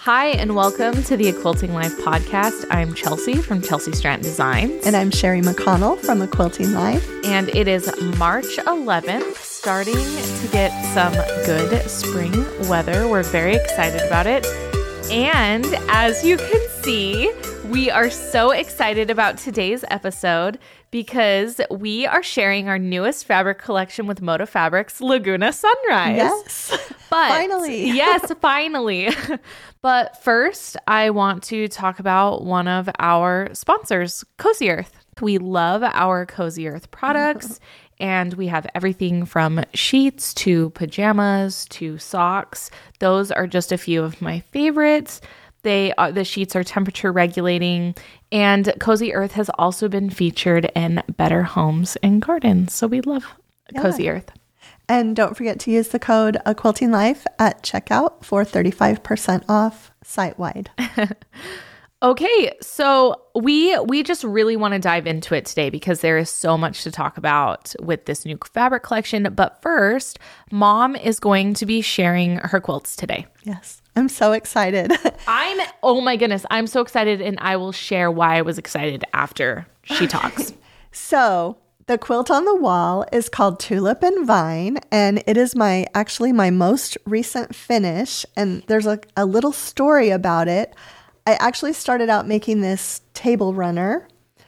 Hi, and welcome to the A Quilting Life podcast. I'm Chelsea from Chelsea Stratton Designs. And I'm Sherry McConnell from A Quilting Life. And it is March 11th, starting to get some good spring weather. We're very excited about it. And as you can see, we are so excited about today's episode because we are sharing our newest fabric collection with Moda Fabrics, Laguna Sunrise. Yes, but finally. Yes, finally. But first, I want to talk about one of our sponsors, Cozy Earth. We love our Cozy Earth products, and we have everything from sheets to pajamas to socks. Those are just a few of my favorites. The sheets are temperature regulating, and Cozy Earth has also been featured in Better Homes and Gardens. So we love Cozy Earth. And don't forget to use the code A Quilting Life at checkout for 35% off site-wide. Okay, so we just really want to dive into it today because there is so much to talk about with this new fabric collection. But first, Mom is going to be sharing her quilts today. Yes, I'm so excited. Oh my goodness, I'm so excited, and I will share why I was excited after she talks. So the quilt on the wall is called Tulip and Vine, and it is my most recent finish. And there's a little story about it. I actually started out making this table runner,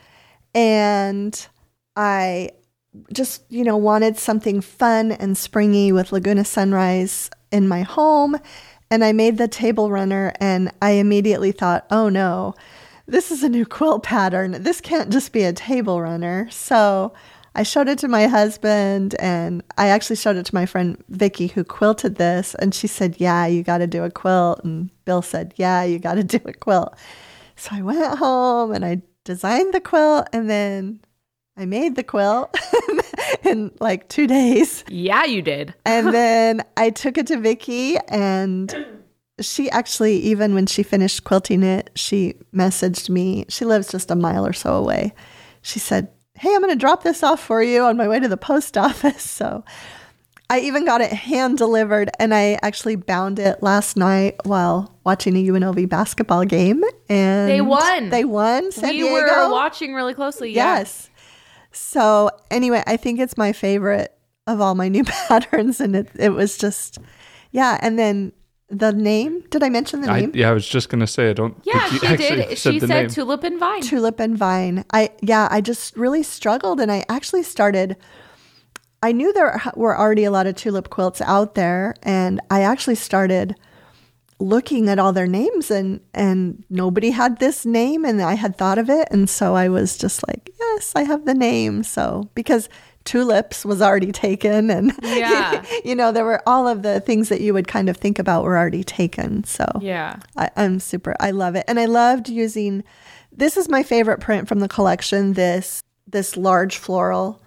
and I just, wanted something fun and springy with Laguna Sunrise in my home. And I made the table runner, and I immediately thought, oh no, this is a new quilt pattern. This can't just be a table runner. So I showed it to my husband, and I actually showed it to my friend Vicky, who quilted this. And she said, yeah, you got to do a quilt. And Bill said, yeah, you got to do a quilt. So I went home and I designed the quilt, and then I made the quilt in like 2 days. Yeah, you did. And then I took it to Vicky, and she actually, even when she finished quilting it, she messaged me. She lives just a mile or so away. She said, hey, I'm going to drop this off for you on my way to the post office. So I even got it hand delivered, and I actually bound it last night while watching a UNLV basketball game. And they won. San we Diego. were watching really closely. Yes. So anyway, I think it's my favorite of all my new patterns. And it was just, yeah. And then the name, did I mention the name? I was just going to say, I don't think you actually did. said She the said name. Tulip and Vine. Tulip and Vine. I just really struggled, and I actually started, I knew there were already a lot of tulip quilts out there, and I actually started looking at all their names, and nobody had this name, and I had thought of it. And so I was just like, yes, I have the name. So because tulips was already taken, and Yeah. there were all of the things that you would kind of think about were already taken. So Yeah. I love it. And I loved using, this is my favorite print from the collection, this large floral.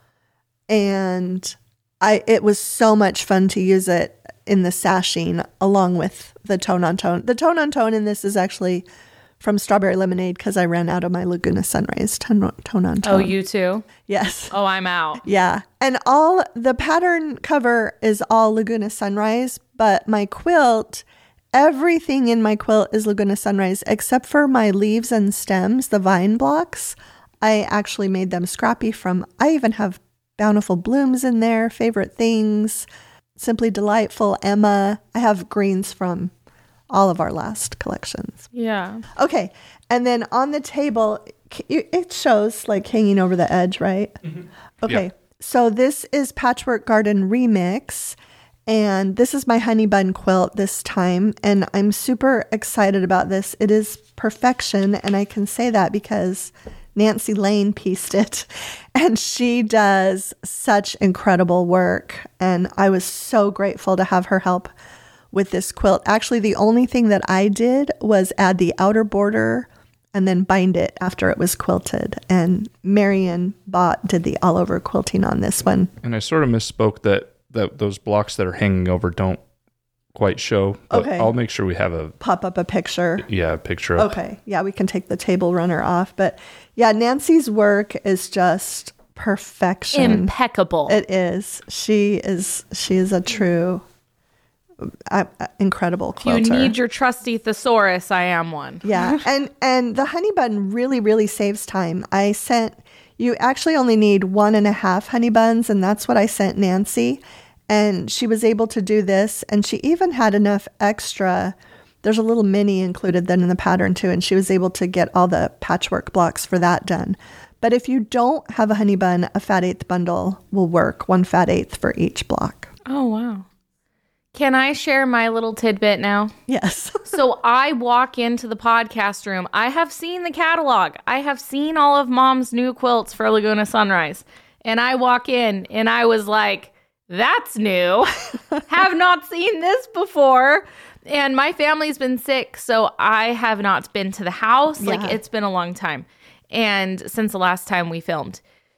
And it was so much fun to use it in the sashing along with the tone on tone. The tone on tone in this is actually from Strawberry Lemonade because I ran out of my Laguna Sunrise tone on tone. Oh, you too? Yes. Oh, I'm out. Yeah. And all the pattern cover is all Laguna Sunrise, but my quilt, everything in my quilt is Laguna Sunrise except for my leaves and stems, the vine blocks. I actually made them scrappy I even have Bountiful Blooms in there, Favorite Things, Simply Delightful, Emma. I have greens from all of our last collections. Yeah. Okay. And then on the table, it shows like hanging over the edge, right? Mm-hmm. Okay. Yeah. So this is Patchwork Garden Remix. And this is my honey bun quilt this time. And I'm super excited about this. It is perfection. And I can say that because Nancy Lane pieced it. And she does such incredible work. And I was so grateful to have her help with this quilt. Actually, the only thing that I did was add the outer border and then bind it after it was quilted. And Marion Bott did the all over quilting on this one. And I sort of misspoke that those blocks that are hanging over don't quite show. But Okay. I'll make sure we have a Pop up a picture. picture up. Okay. Yeah, we can take the table runner off. But yeah, Nancy's work is just perfection. Impeccable. It is. She is a true incredible If you quilter. need your trusty thesaurus, I am one. Yeah. And the honey bun really, really saves time. You actually only need 1.5 honey buns, and that's what I sent Nancy. And she was able to do this, and she even had enough extra. There's a little mini included then in the pattern too, and she was able to get all the patchwork blocks for that done. But if you don't have a honey bun, a fat eighth bundle will work, 1 fat eighth for each block. Oh, wow. Can I share my little tidbit now? Yes. So I walk into the podcast room. I have seen the catalog. I have seen all of Mom's new quilts for Laguna Sunrise. And I walk in and I was like, that's new. Have not seen this before. And my family's been sick, so I have not been to the house. Yeah. Like, it's been a long time. And since the last time we filmed.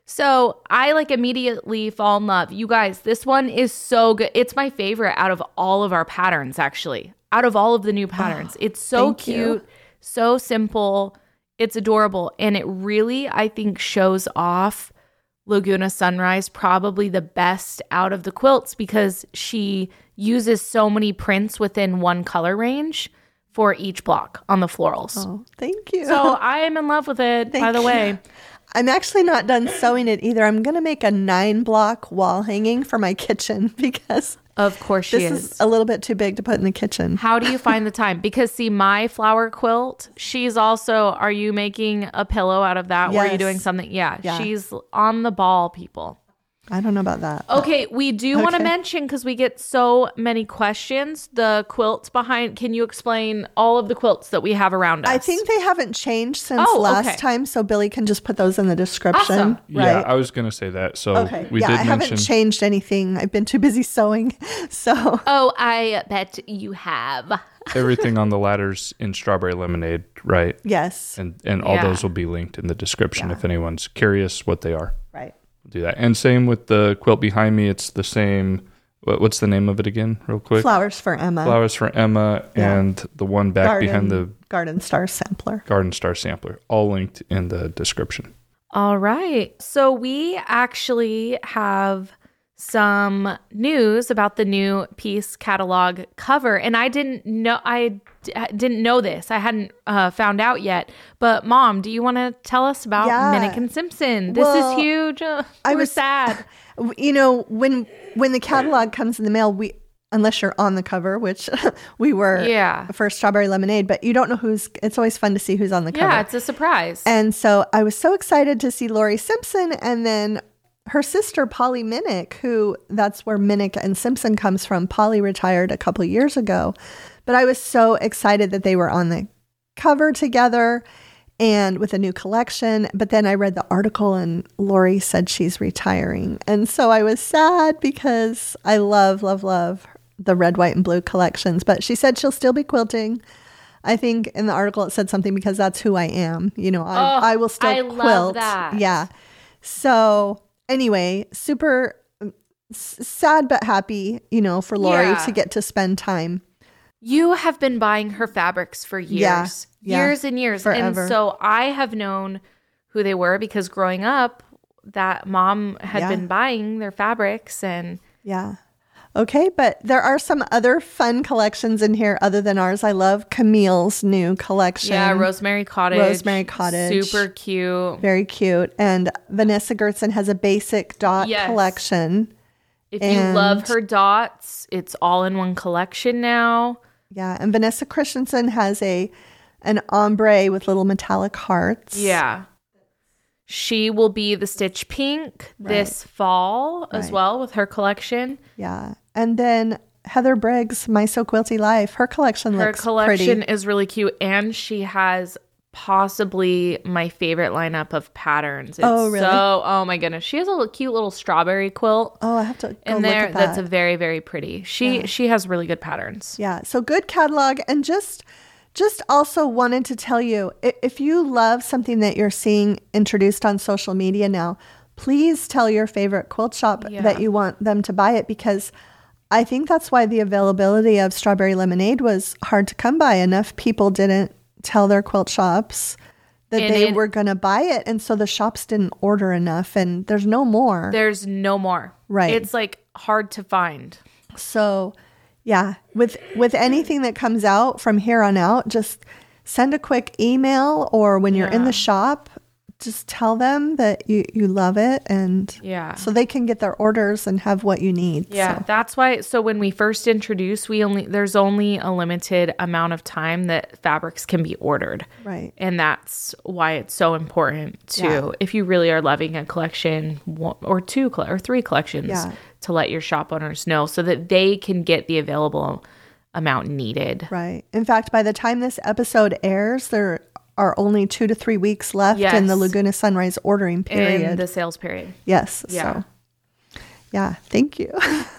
So I immediately fall in love. You guys, this one is so good. It's my favorite out of all of our patterns, actually. Out of all of the new patterns. It's so cute, so simple. It's adorable. And it really, I think, shows off Laguna Sunrise probably the best out of the quilts because she uses so many prints within one color range for each block on the florals. Oh, thank you. So I am in love with it, by the way. I'm actually not done sewing it either. I'm going to make a 9-block wall hanging for my kitchen because Of course she this is a little bit too big to put in the kitchen. How do you find the time? Because see, my flower quilt, she's also, are you making a pillow out of that? Or are you Yes. doing something? Yeah, Yeah. she's on the ball, people. I don't know about that. Okay, we do want to Okay. mention, because we get so many questions, the quilts behind. Can you explain all of the quilts that we have around us? I think they haven't changed since Oh, last okay. time, so Billy can just put those in the description. Awesome. Right? Yeah, I was going to say that. So Okay. we yeah, did I mention haven't changed anything. I've been too busy sewing. So Oh, I bet you have. everything on the ladders in Strawberry Lemonade, right? yes. And all Yeah. those will be linked in the description if anyone's curious what they are. Right. We'll do that. And same with the quilt behind me. It's the same. What's the name of it again, real quick? Flowers for Emma. Flowers for Emma, Yeah. and the one back behind the Garden Star Sampler. Garden Star Sampler, all linked in the description. All right. So we actually have some news about the new piece catalog cover, and I didn't know this. I hadn't found out yet. But Mom, do you want to tell us about Yeah. Minnick and Simpson? This Well, is huge. I was sad. You know, when the catalog comes in the mail, unless you're on the cover, which we were Yeah. for Strawberry Lemonade, but you don't know it's always fun to see who's on the cover. Yeah, it's a surprise. And so I was so excited to see Lori Simpson and then her sister, Polly Minnick, who that's where Minnick and Simpson comes from. Polly retired a couple years ago, but I was so excited that they were on the cover together and with a new collection. But then I read the article and Lori said she's retiring. And so I was sad because I love, love, love the red, white, and blue collections. But she said she'll still be quilting. I think in the article it said something because that's who I am. You know, I will still I quilt. love that. Yeah. So anyway, super sad but happy, you know, for Lori Yeah. to get to spend time. You have been buying her fabrics for years, Yeah. years and years. Forever. And so I have known who they were because growing up, that Mom had Yeah. been buying their fabrics. And Yeah. Okay, but there are some other fun collections in here other than ours. I love Camille's new collection. yeah, Rosemary Cottage. Rosemary Cottage. Super cute. Very cute. And Vanessa Gertzen has a basic dot Yes. collection. If you And- love her dots, it's all in one collection now. Yeah, and Vanessa Christensen has an ombre with little metallic hearts. Yeah. She will be the Stitch Pink this fall as Right. well with her collection. Yeah. And then Heather Briggs, My So Quilty Life, her collection Her looks collection pretty. is really cute, and she has possibly my favorite lineup of patterns. It's Oh, really? oh my goodness. She has a cute little strawberry quilt Oh, I have to go in look there at that. that's a very, very pretty. She has really good patterns. Yeah, so good catalog. And just also wanted to tell you, if you love something that you're seeing introduced on social media now, please tell your favorite quilt shop Yeah. that you want them to buy it, because I think that's why the availability of Strawberry Lemonade was hard to come by. Enough people didn't tell their quilt shops that And they were going to buy it. And so the shops didn't order enough, and there's no more. There's no more. Right. It's like hard to find. So Yeah. With anything that comes out from here on out, just send a quick email, or when you're in the shop, just tell them that you love it, and so they can get their orders and have what you need. Yeah, that's why. So when we first introduced, there's only a limited amount of time that fabrics can be ordered. Right. And that's why it's so important to, if you really are loving a collection, or two or three collections, to let your shop owners know so that they can get the available amount needed. Right. In fact, by the time this episode airs, there are only 2 to 3 weeks left in the Laguna Sunrise ordering period. In the sales period. Yes. Yeah. So, yeah. Thank you.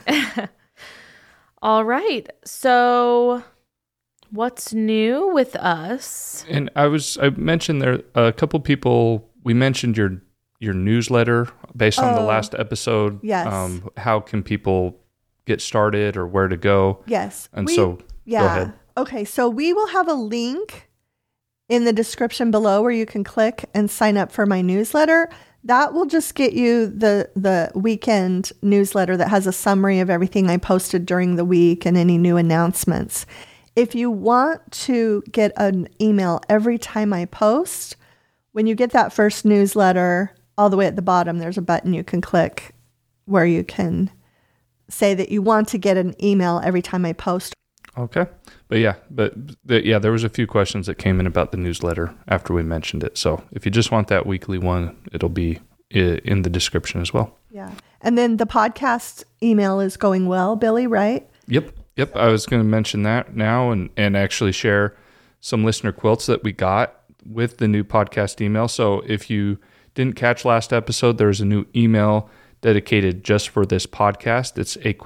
All right. So what's new with us? And I mentioned there a couple people, we mentioned your newsletter based on the last episode. Yes. How can people get started or where to go? Yes. And go ahead. Okay. So we will have a link in the description below where you can click and sign up for my newsletter. That will just get you the weekend newsletter that has a summary of everything I posted during the week and any new announcements. If you want to get an email every time I post, when you get that first newsletter, all the way at the bottom, there's a button you can click where you can say that you want to get an email every time I post. Okay. There was a few questions that came in about the newsletter after we mentioned it. So if you just want that weekly one, it'll be in the description as well. Yeah. And then the podcast email is going well, Billy, right? Yep. I was going to mention that now and actually share some listener quilts that we got with the new podcast email. So if you didn't catch last episode, there's a new email dedicated just for this podcast. It's a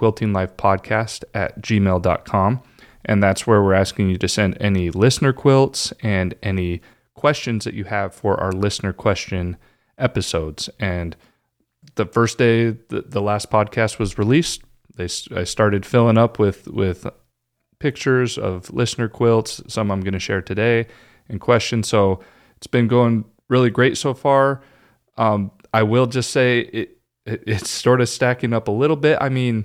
quiltinglifepodcast@gmail.com. And that's where we're asking you to send any listener quilts and any questions that you have for our listener question episodes. And the first day the last podcast was released, I started filling up with pictures of listener quilts. Some I'm going to share today and questions. So it's been going really great so far. I will just say it's sort of stacking up a little bit. I mean,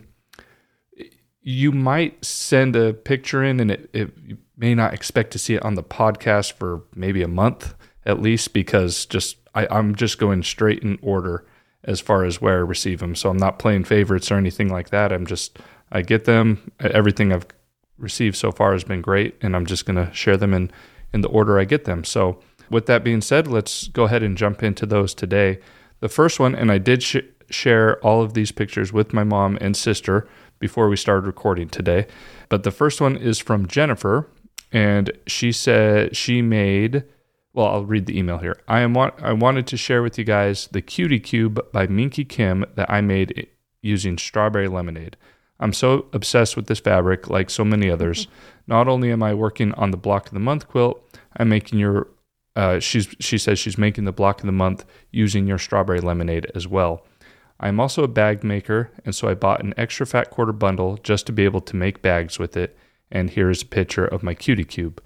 you might send a picture in and you may not expect to see it on the podcast for maybe a month at least, because I'm just going straight in order as far as where I receive them. So I'm not playing favorites or anything like that. I get them. Everything I've received so far has been great, and I'm just going to share them in the order I get them. So with that being said, let's go ahead and jump into those today. The first one, and I did share all of these pictures with my mom and sister before we started recording today. But the first one is from Jennifer, and she said she made, well, I'll read the email here. I wanted to share with you guys the Cutie Cube by Minky Kim that I made using strawberry lemonade. I'm so obsessed with this fabric, like so many others. Not only am I working on the Block of the Month quilt, I'm making she says she's making the Block of the Month using your strawberry lemonade as well. I'm also a bag maker, and so I bought an extra fat quarter bundle just to be able to make bags with it. And here's a picture of my Cutie Cube.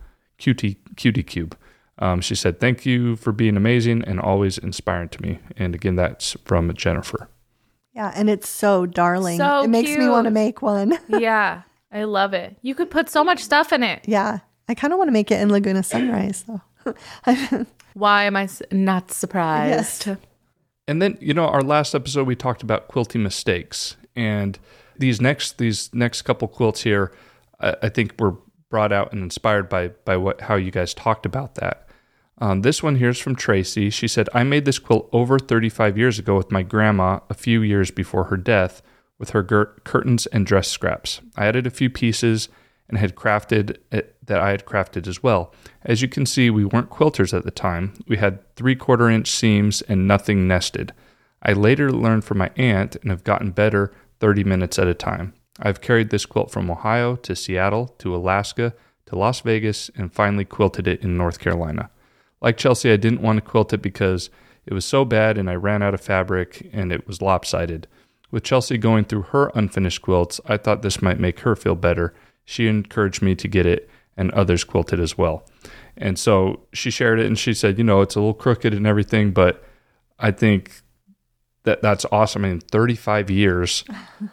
She said, "Thank you for being amazing and always inspiring to me." And again, that's from Jennifer. Yeah, and it's so darling. So it makes me want to make one. Yeah, I love it. You could put so much stuff in it. Yeah, I kind of want to make it in Laguna Sunrise, though. Why am I not surprised? Yes. And then, our last episode, we talked about quilting mistakes. And these next couple quilts here, I think were brought out and inspired by how you guys talked about that. This one here is from Tracy. She said, I made this quilt over 35 years ago with my grandma a few years before her death with her curtains and dress scraps. I added a few pieces and had crafted it that I had crafted as well. As you can see, we weren't quilters at the time. We had 3/4 inch seams and nothing nested. I later learned from my aunt and have gotten better 30 minutes at a time. I've carried this quilt from Ohio to Seattle to Alaska to Las Vegas and finally quilted it in North Carolina. Like Chelsea, I didn't want to quilt it because it was so bad and I ran out of fabric and it was lopsided. With Chelsea going through her unfinished quilts, I thought this might make her feel better. She encouraged me to get it and others quilted as well. And so she shared it and she said, it's a little crooked and everything, but I think that's awesome. I mean, 35 years.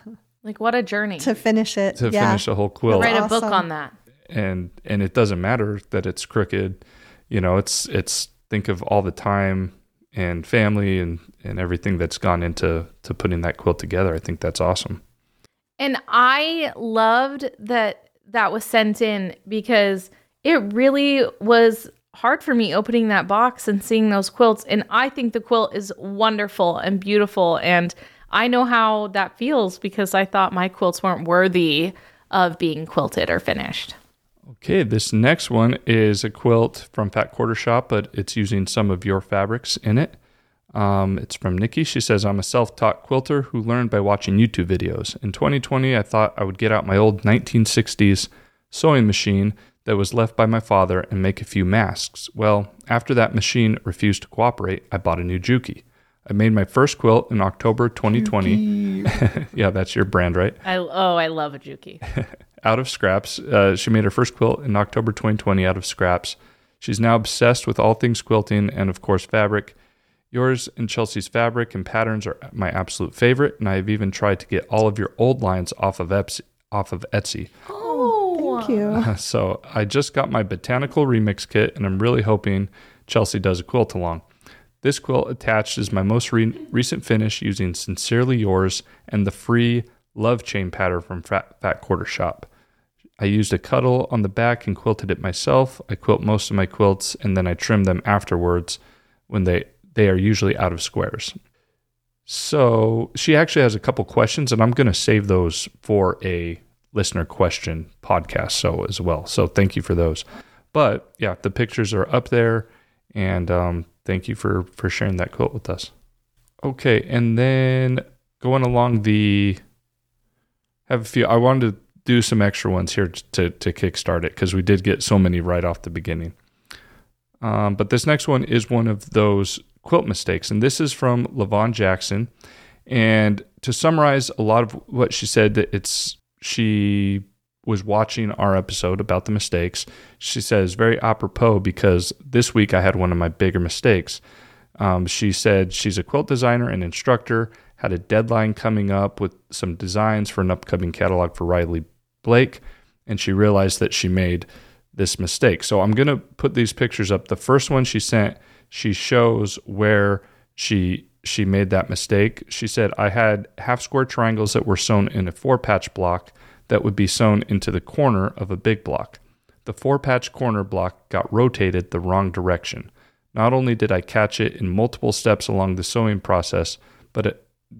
Like, what a journey. to finish it. to finish a whole quilt. Write a book awesome. on that. And it doesn't matter that it's crooked. You know, it's think of all the time and family and everything that's gone into putting that quilt together. I think that's awesome. And I loved that was sent in because it really was hard for me opening that box and seeing those quilts. And I think the quilt is wonderful and beautiful. And I know how that feels because I thought my quilts weren't worthy of being quilted or finished. Okay, this next one is a quilt from Fat Quarter Shop, but it's using some of your fabrics in it. It's from Nikki. She says, I'm a self-taught quilter who learned by watching YouTube videos. In 2020, I thought I would get out my old 1960s sewing machine that was left by my father and make a few masks. Well, after that machine refused to cooperate, I bought a new Juki. I made my first quilt in October 2020. Yeah, that's your brand, right? I love a Juki. Out of scraps. She made her first quilt in October 2020 out of scraps. She's now obsessed with all things quilting and, of course, fabric. Yours and Chelsea's fabric and patterns are my absolute favorite, and I have even tried to get all of your old lines off of Etsy. Oh, Thank you. So I just got my botanical remix kit, and I'm really hoping Chelsea does a quilt along. This quilt attached is my most recent finish using Sincerely Yours and the free Love Chain pattern from Fat Quarter Shop. I used a cuddle on the back and quilted it myself. I quilt most of my quilts, and then I trim them afterwards when they are usually out of squares. So she actually has a couple questions, and I'm going to save those for a listener question podcast as well. So thank you for those. But yeah, the pictures are up there, and thank you for sharing that quilt with us. Okay, and then going along have a few. I wanted to do some extra ones here to kickstart it because we did get so many right off the beginning. But this next one is one of those quilt mistakes, and this is from LaVon Jackson. And to summarize a lot of what she said, that she was watching our episode about the mistakes. She says, very apropos, because this week I had one of my bigger mistakes. She said she's a quilt designer and instructor, had a deadline coming up with some designs for an upcoming catalog for Riley Blake, and she realized that she made this mistake. So I'm going to put these pictures up. The first one she sent, she shows where she made that mistake. She said, I had half square triangles that were sewn in a 4-patch block that would be sewn into the corner of a big block. The 4-patch corner block got rotated the wrong direction. Not only did I catch it in multiple steps along the sewing process, but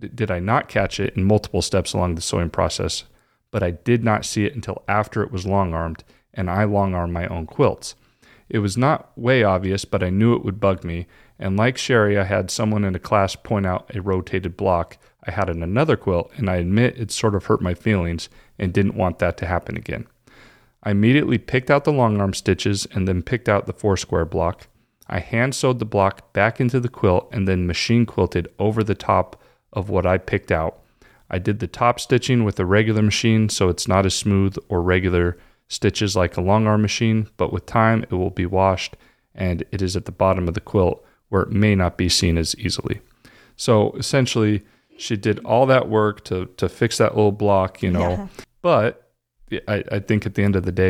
I did not see it until after it was long-armed, and I long-armed my own quilts. It was not way obvious, but I knew it would bug me, and like Sherry, I had someone in a class point out a rotated block I had in another quilt, and I admit it sort of hurt my feelings and didn't want that to happen again. I immediately picked out the long-arm stitches and then picked out the 4-square block. I hand-sewed the block back into the quilt and then machine quilted over the top of what I picked out. I did the top stitching with a regular machine, so it's not as smooth or regular stitches like a long arm machine, but with time it will be washed, and it is at the bottom of the quilt where it may not be seen as easily. So essentially, she did all that work to fix that little block, but I think at the end of the day,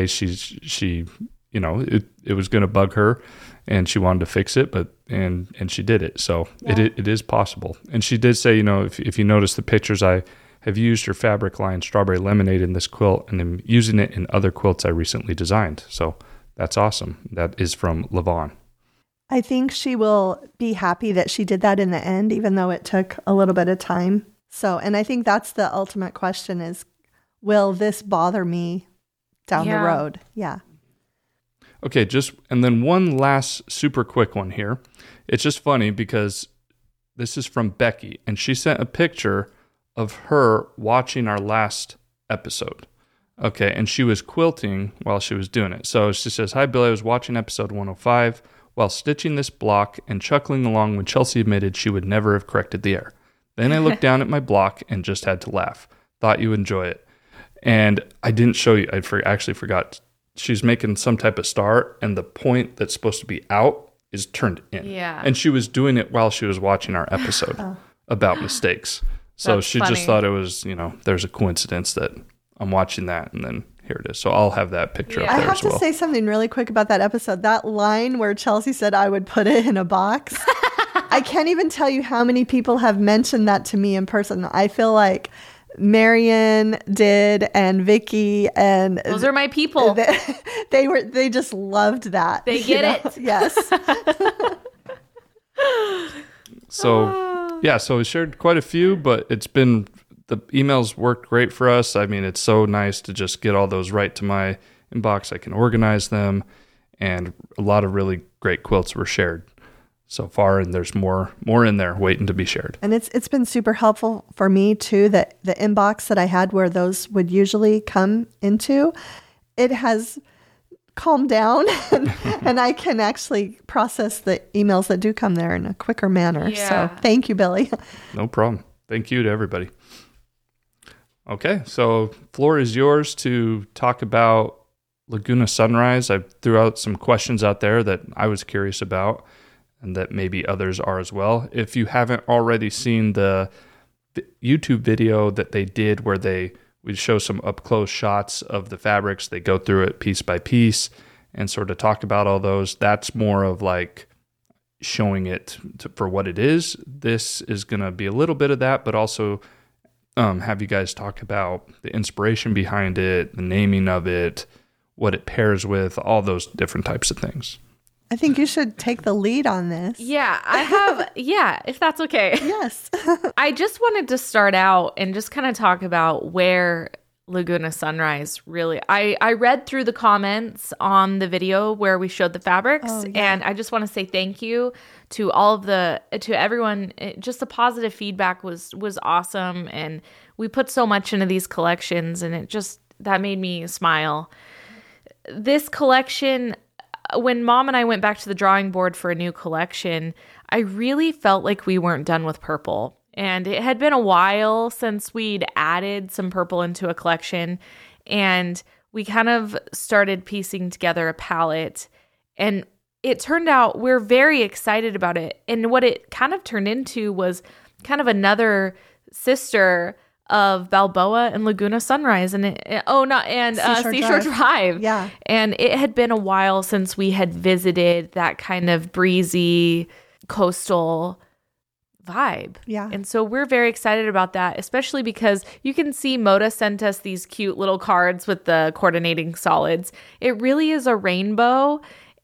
it was going to bug her, and she wanted to fix it, and she did it. So it is possible. And she did say, if you notice the pictures, I have used her fabric line Strawberry Lemonade in this quilt, and I'm using it in other quilts I recently designed. So that's awesome. That is from LaVon. I think she will be happy that she did that in the end, even though it took a little bit of time. So, and I think that's the ultimate question is, will this bother me down the road? Yeah. Okay, and then one last super quick one here. It's just funny because this is from Becky, and she sent a picture of her watching our last episode. Okay, and she was quilting while she was doing it. So she says, hi, Billy, I was watching episode 105 while stitching this block and chuckling along when Chelsea admitted she would never have corrected the error. Then I looked down at my block and just had to laugh. Thought you would enjoy it. And I didn't show you. I actually forgot. She's making some type of star, and the point that's supposed to be out is turned in. Yeah. And she was doing it while she was watching our episode about mistakes. So That's she funny. just thought it was, there's a coincidence that I'm watching that, and then here it is. So I'll have that picture Yeah. up I there have as to well. say something really quick about that episode. That line where Chelsea said I would put it in a box. I can't even tell you how many people have mentioned that to me in person. I feel like Marion did, and Vicky, and Those are my people. they just loved that. They get it. Yes. So yeah, so we shared quite a few, but the emails worked great for us. I mean, it's so nice to just get all those right to my inbox. I can organize them, and a lot of really great quilts were shared so far, and there's more in there waiting to be shared. And it's been super helpful for me too, that the inbox that I had where those would usually come into, it has calmed down and I can actually process the emails that do come there in a quicker manner. Yeah. So thank you, Billy. No problem. Thank you to everybody. Okay, so floor is yours to talk about Laguna Sunrise. I threw out some questions out there that I was curious about, and that maybe others are as well. If you haven't already seen the YouTube video that they did where we show some up-close shots of the fabrics, they go through it piece by piece and sort of talk about all those. That's more of like showing it for what it is. This is going to be a little bit of that, but also have you guys talk about the inspiration behind it, the naming of it, what it pairs with, all those different types of things. I think you should take the lead on this. Yeah, I have. Yeah, if that's okay. Yes. I just wanted to start out and just kind of talk about where Laguna Sunrise really. I read through the comments on the video where we showed the fabrics, and I just want to say thank you to to everyone. Just the positive feedback was awesome, and we put so much into these collections, and that made me smile. This collection, when Mom and I went back to the drawing board for a new collection, I really felt like we weren't done with purple. And it had been a while since we'd added some purple into a collection. And we kind of started piecing together a palette. And it turned out we're very excited about it. And what it kind of turned into was kind of another sister of Balboa and Laguna Sunrise, and Seashore Drive. Yeah. And it had been a while since we had visited that kind of breezy coastal vibe. Yeah. And so we're very excited about that, especially because you can see Moda sent us these cute little cards with the coordinating solids. It really is a rainbow,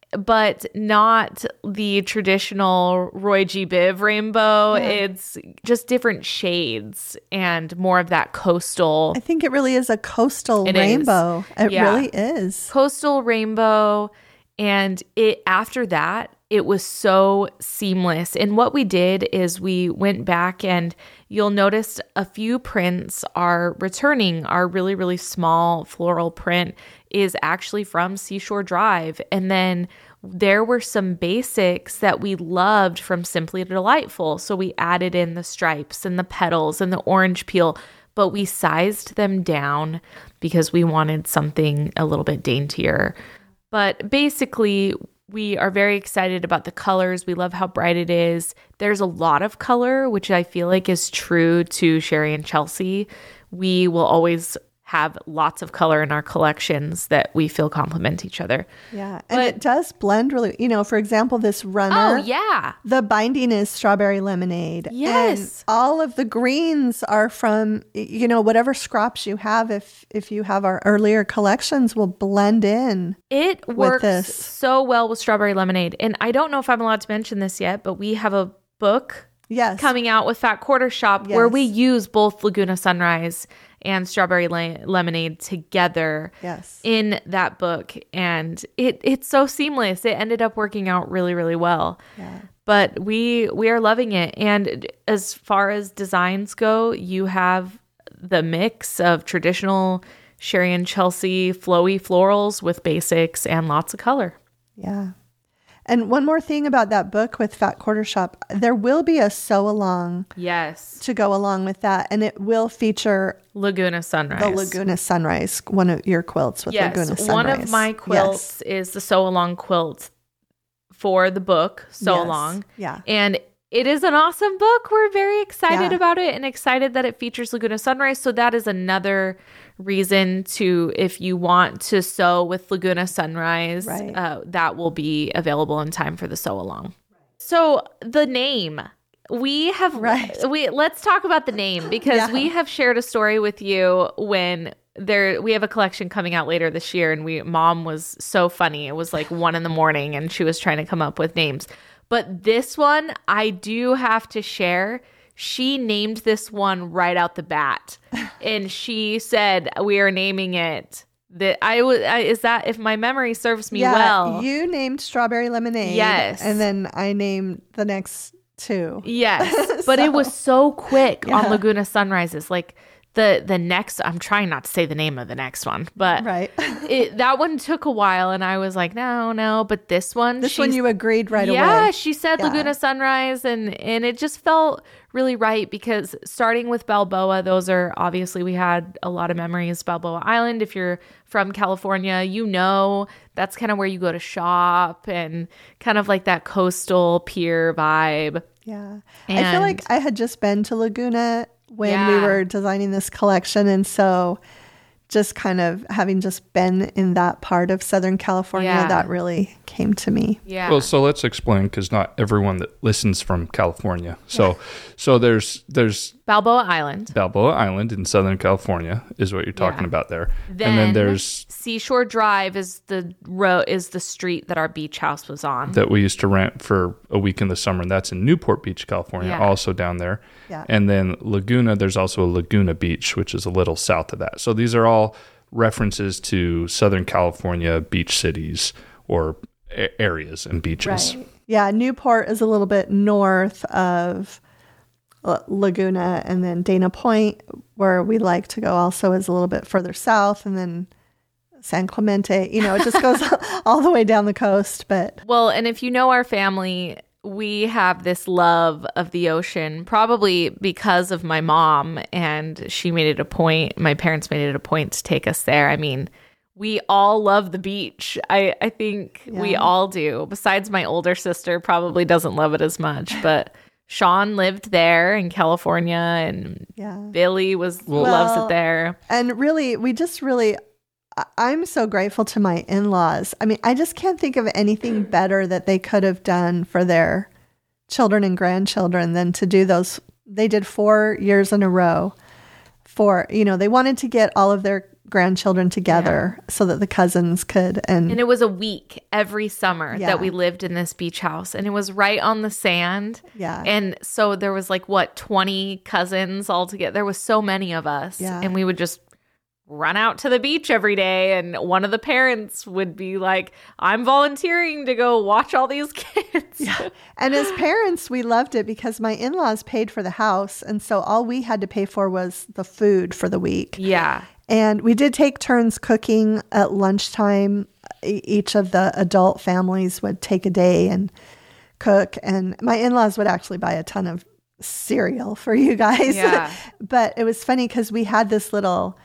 but not the traditional Roy G. Biv rainbow. Yeah. It's just different shades and more of that coastal. I think it really is a coastal It rainbow. is. It Yeah. really is. Coastal rainbow. And after that, it was so seamless. And what we did is we went back, and you'll notice a few prints are returning. Our really, really small floral print is actually from Seashore Drive. And then there were some basics that we loved from Simply Delightful. So we added in the stripes and the petals and the orange peel, but we sized them down because we wanted something a little bit daintier. But basically, we are very excited about the colors. We love how bright it is. There's a lot of color, which I feel like is true to Sherry and Chelsea. We will always have lots of color in our collections that we feel complement each other. Yeah. And it does blend really, for example, this runner. Oh, yeah. The binding is strawberry lemonade. Yes. And all of the greens are from, whatever scraps you have. If you have our earlier collections, will blend in. It works this. so well with strawberry lemonade. And I don't know if I'm allowed to mention this yet, but we have a book Yes. coming out with Fat Quarter Shop where Yes. we use both Laguna Sunrise and strawberry lemonade together Yes. in that book. And it's so seamless. It ended up working out really, really well. Yeah. But we are loving it. And as far as designs go, you have the mix of traditional Sherry and Chelsea flowy florals with basics and lots of color. Yeah. And one more thing about that book with Fat Quarter Shop, there will be a sew along Yes. to go along with that. And it will feature Laguna Sunrise. the Laguna Sunrise, one of your quilts with Laguna Sunrise. One of my quilts is the sew along quilt for the book, Sew Yes. Along. Yeah. And it is an awesome book. We're very excited Yeah. about it and excited that it features Laguna Sunrise. So that is another reason to, if you want to sew with Laguna Sunrise, Right. that will be available in time for the sew along. So the name. Let's talk about the name, because Yeah. we have shared a story with you when we have a collection coming out later this year, and Mom was so funny. It was like 1 a.m. and she was trying to come up with names. But this one, I do have to share. She named this one right out the bat, and she said, "We are naming it." Is that, if my memory serves me well? You named Strawberry Lemonade. Yes. And then I named the next 2. Yes, but it was so quick on Yeah. Laguna Sunrises. Like the next, I'm trying not to say the name of the next one, but Right. that one took a while, and I was like, no. But this one, This one you agreed right away. yeah, she said Yeah. Laguna Sunrise, and it just felt really right, because starting with Balboa, those are obviously, we had a lot of memories. Balboa Island, if you're from California, that's kind of where you go to shop, and kind of like that coastal pier vibe. Yeah. I feel like I had just been to Laguna when we Yeah. were designing this collection. And so just kind of having just been in that part of Southern California, Yeah. that really came to me. Yeah. Well, so let's explain, because not everyone that listens from California. So there's Balboa Island. Balboa Island in Southern California is what you're talking Yeah. about there. Then And then there's Seashore Drive is the street that our beach house was on. that we used to rent for a week in the summer, and that's in Newport Beach, California, Yeah. also down there. Yeah. And then Laguna, there's also a Laguna Beach, which is a little south of that. So these are all references to Southern California beach cities or areas and beaches. Right. Yeah. Newport is a little bit north of Laguna, and then Dana Point, where we like to go, also is a little bit further south, and then San Clemente. It just goes all the way down the coast. But Well, and if you know our family, we have this love of the ocean, probably because of my mom, and my parents made it a point to take us there. I mean, we all love the beach. I think we all do. Besides my older sister probably doesn't love it as much, but Sean lived there in California, and yeah. Billy loves it there. And really, I'm so grateful to my in-laws. I mean, I just can't think of anything better that they could have done for their children and grandchildren than to do those. They did 4 years in a row they wanted to get all of their grandchildren together so that the cousins could. And it was a week every summer Yeah. that we lived in this beach house, and it was right on the sand. Yeah. And so there was 20 cousins all together. There was so many of us. Yeah. And we would just run out to the beach every day, and one of the parents would be like, "I'm volunteering to go watch all these kids." Yeah. And as parents, we loved it because my in-laws paid for the house. And so all we had to pay for was the food for the week. Yeah. And we did take turns cooking at lunchtime. Each of the adult families would take a day and cook. And my in-laws would actually buy a ton of cereal for you guys. Yeah. But it was funny because we had this little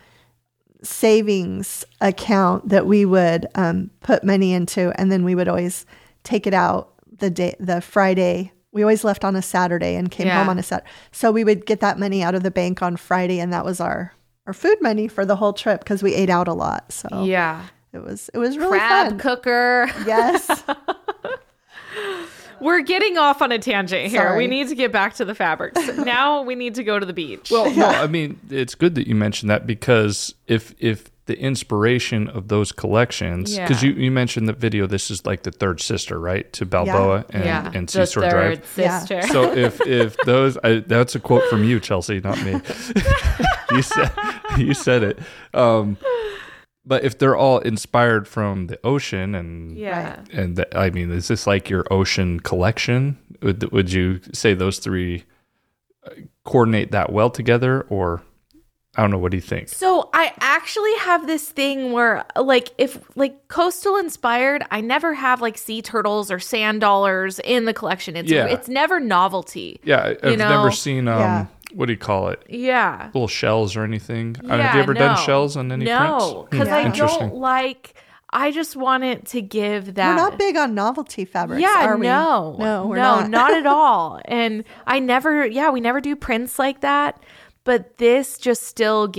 savings account that we would put money into, and then we would always take it out the Friday. We always left on a Saturday and came home on a Saturday. So we would get that money out of the bank on Friday, and that was our food money for the whole trip because we ate out a lot. So Yeah. it was really Crab fun. cooker. Yes. We're getting off on a tangent here. Sorry. We need to get back to the fabrics. Now we need to go to the beach. Well, no, I mean, it's good that you mentioned that, because if the inspiration of those collections, because Yeah. you mentioned the video, this is like the third sister, right, to Balboa and the Seashore third Drive. Yeah. sister. So if those, that's a quote from you, Chelsea, not me. you said it. But if they're all inspired from the ocean and Yeah. I mean, is this like your ocean collection? Would you say those three coordinate that well together, or I don't know, what do you think? So I actually have this thing where if coastal inspired, I never have sea turtles or sand dollars in the collection. It's never novelty. Yeah, I've never seen what do you call it? Yeah. Little shells or anything. Yeah, Have you ever done no. shells on any prints? No, because I Interesting. don't like. I just want it to give that. We're not big on novelty fabrics, Yeah, are we? no, we're not. not at all. And we never do prints like that. But this just still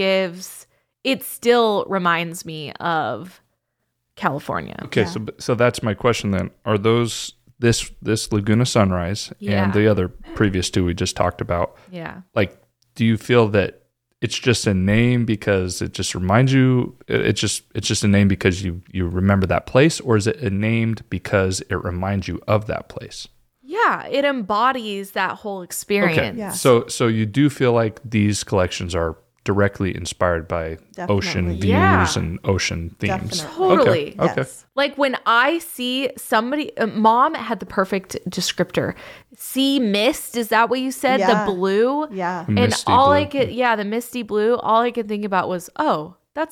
still reminds me of California. Okay, so that's my question then. Are those this Laguna Sunrise and the other previous two we just talked about? Yeah. Like, do you feel that it's just a name because it just reminds you? It's just a name because you remember that place, or is it a named because it reminds you of that place? Yeah, it embodies that whole experience. Okay, Yeah. so you do feel like these collections are directly inspired by Definitely. ocean views Yeah. and ocean themes. Definitely. Totally. Okay. Yes. Like when I see somebody, Mom had the perfect descriptor. Sea mist, is that what you said? Yeah. The blue? Yeah. The And misty all blue. I could, the misty blue, all I could think about was, oh, that's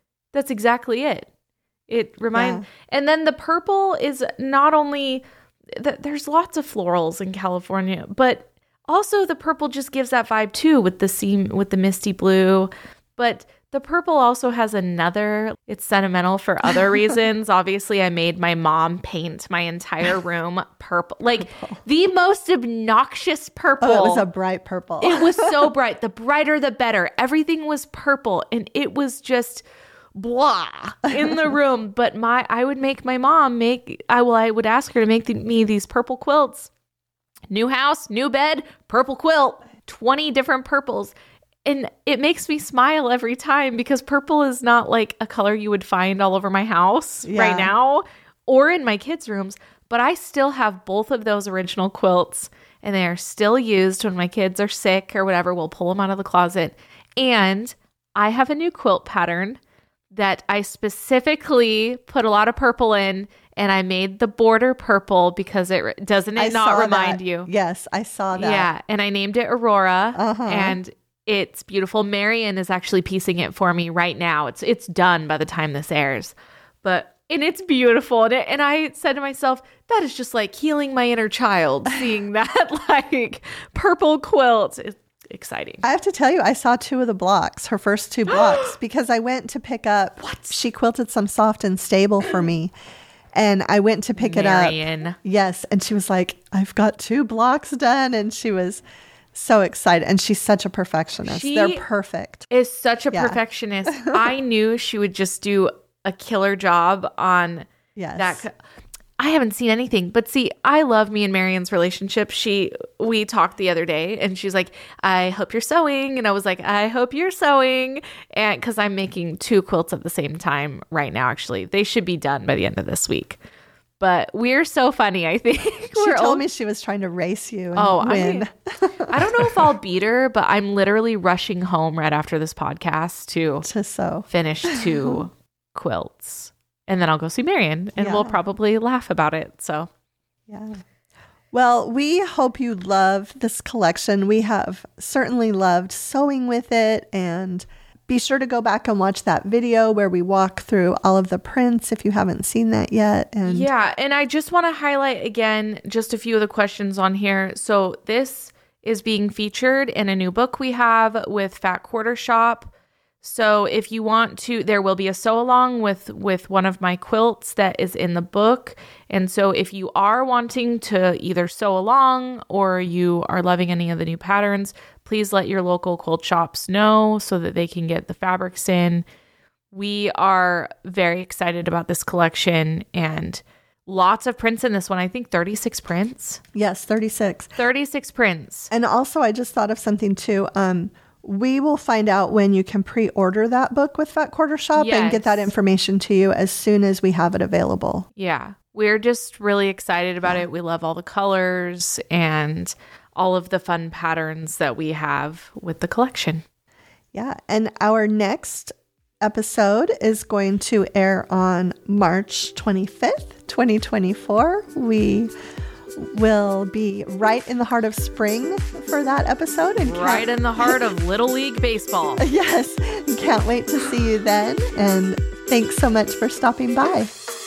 exactly it. It reminds, and then the purple is not only, there's lots of florals in California, but also the purple just gives that vibe too with the misty blue. But the purple also has it's sentimental for other reasons. Obviously, I made my mom paint my entire room purple. Like the most obnoxious purple. Oh, it was a bright purple. It was so bright. The brighter, the better. Everything was purple. And it was just blah in the room. But I would make my mom I would ask her to make me these purple quilts. New house, new bed, purple quilt, 20 different purples. And it makes me smile every time because purple is not like a color you would find all over my house right now or in my kids' rooms. But I still have both of those original quilts and they are still used when my kids are sick or whatever. We'll pull them out of the closet. And I have a new quilt pattern that I specifically put a lot of purple in. And I made the border purple because doesn't it not remind you? Yes, I saw that. Yeah, and I named it Aurora, and it's beautiful. Marion is actually piecing it for me right now. It's done by the time this airs, and it's beautiful. And I said to myself, that is just like healing my inner child, seeing that like purple quilt. It's exciting. I have to tell you, I saw her first 2 blocks, because I went to pick up. She quilted some soft and stable for me. And I went to pick Marion. it up. Yes. And she was like, I've got 2 blocks done. And she was so excited. And she's such a perfectionist. They're perfect. Is such a perfectionist. I knew she would just do a killer job on that. I haven't seen anything, but see, I love me and Marion's relationship. We talked the other day and she's like, I hope you're sewing. And I was like, I hope you're sewing. And cause I'm making 2 quilts at the same time right now. Actually, they should be done by the end of this week, but we're so funny. I think she told me she was trying to race you and win. I don't know if I'll beat her, but I'm literally rushing home right after this podcast to sew, finish 2 quilts. And then I'll go see Marion and we'll probably laugh about it. So, yeah. Well, we hope you love this collection. We have certainly loved sewing with it. And be sure to go back and watch that video where we walk through all of the prints if you haven't seen that yet. And and I just want to highlight again just a few of the questions on here. So this is being featured in a new book we have with Fat Quarter Shop. So if you want to, there will be a sew along with one of my quilts that is in the book. And so if you are wanting to either sew along or you are loving any of the new patterns, please let your local quilt shops know so that they can get the fabrics in. We are very excited about this collection and lots of prints in this one. I think 36 prints. Yes, 36. 36 prints. And also I just thought of something too. We will find out when you can pre-order that book with Fat Quarter Shop and get that information to you as soon as we have it available. Yeah. We're just really excited about it. We love all the colors and all of the fun patterns that we have with the collection. Yeah. And our next episode is going to air on March 25th, 2024. We will be right in the heart of spring for that episode. And right in the heart of Little League Baseball. Yes. Can't wait to see you then. And thanks so much for stopping by.